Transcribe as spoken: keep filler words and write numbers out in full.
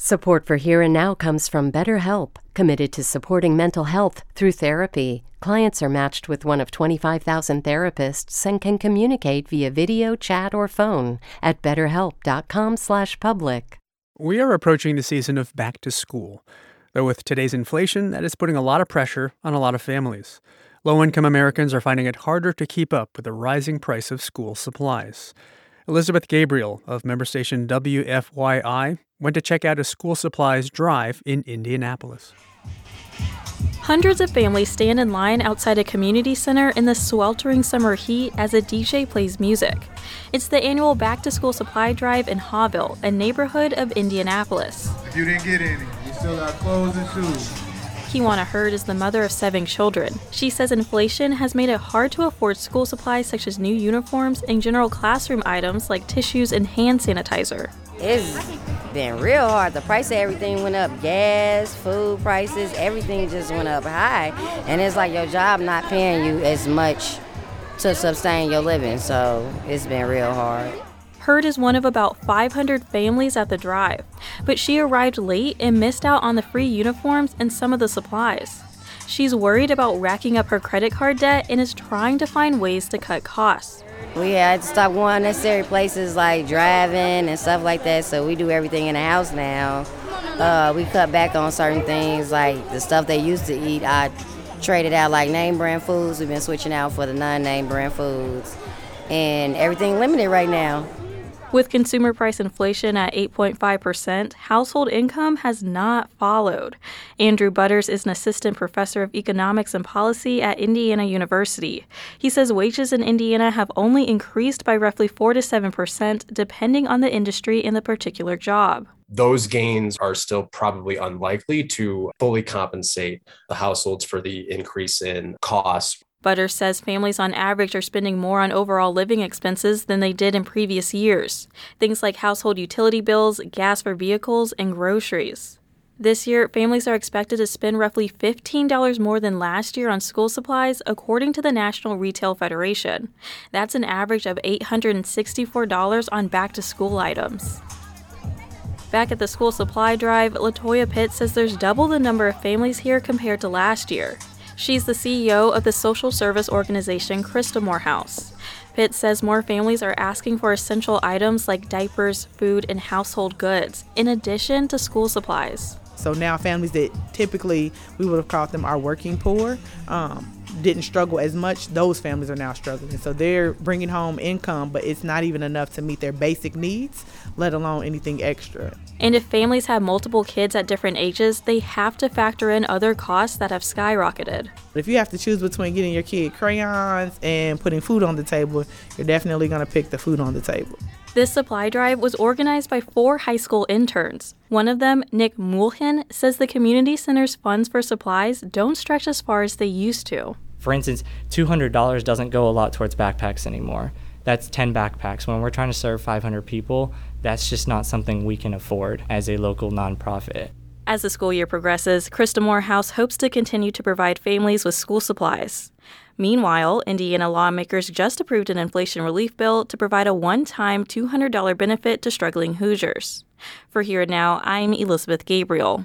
Support for Here and Now comes from BetterHelp, committed to supporting mental health through therapy. Clients are matched with one of twenty-five thousand therapists and can communicate via video, chat, or phone at betterhelp.com slash public. We are approaching the season of back to school, though with today's inflation, that is putting a lot of pressure on a lot of families. Low-income Americans are finding it harder to keep up with the rising price of school supplies. Elizabeth Gabriel of member station W F Y I went to check out a school supplies drive in Indianapolis. Hundreds of families stand in line outside a community center in the sweltering summer heat as a D J plays music. It's the annual back-to-school supply drive in Hawville, a neighborhood of Indianapolis. If you didn't get any, you still got clothes and shoes. Kiwana Hurd is the mother of seven children. She says inflation has made it hard to afford school supplies such as new uniforms and general classroom items like tissues and hand sanitizer. It's been real hard. The price of everything went up. Gas, food prices, everything just went up high. And it's like your job not paying you as much to sustain your living. So it's been real hard. Hurd is one of about five hundred families at the drive, but she arrived late and missed out on the free uniforms and some of the supplies. She's worried about racking up her credit card debt and is trying to find ways to cut costs. We had to stop going unnecessary places like driving and stuff like that, so we do everything in the house now. Uh, we cut back on certain things like the stuff they used to eat. I traded out like name brand foods. We've been switching out for the non-name brand foods, and everything limited right now. With consumer price inflation at eight point five percent, household income has not followed. Andrew Butters is an assistant professor of economics and policy at Indiana University. He says wages in Indiana have only increased by roughly four to seven percent, depending on the industry and the particular job. Those gains are still probably unlikely to fully compensate the households for the increase in costs. Butters says families on average are spending more on overall living expenses than they did in previous years. Things like household utility bills, gas for vehicles, and groceries. This year, families are expected to spend roughly fifteen dollars more than last year on school supplies, according to the National Retail Federation. That's an average of eight hundred sixty-four dollars on back-to-school items. Back at the school supply drive, Latoya Pitt says there's double the number of families here compared to last year. She's the C E O of the social service organization Christa Morehouse. Pitt says more families are asking for essential items like diapers, food, and household goods, in addition to school supplies. So now families that typically we would have called them our working poor, um, didn't struggle as much, those families are now struggling. So they're bringing home income, but it's not even enough to meet their basic needs, let alone anything extra. And if families have multiple kids at different ages, they have to factor in other costs that have skyrocketed. If you have to choose between getting your kid crayons and putting food on the table, you're definitely going to pick the food on the table. This supply drive was organized by four high school interns. One of them, Nick Mulhin, says the community center's funds for supplies don't stretch as far as they used to. For instance, two hundred dollars doesn't go a lot towards backpacks anymore. That's ten backpacks. When we're trying to serve five hundred people, that's just not something we can afford as a local nonprofit. As the school year progresses, Christa Morehouse hopes to continue to provide families with school supplies. Meanwhile, Indiana lawmakers just approved an inflation relief bill to provide a one-time two hundred dollars benefit to struggling Hoosiers. For Here and Now, I'm Elizabeth Gabriel.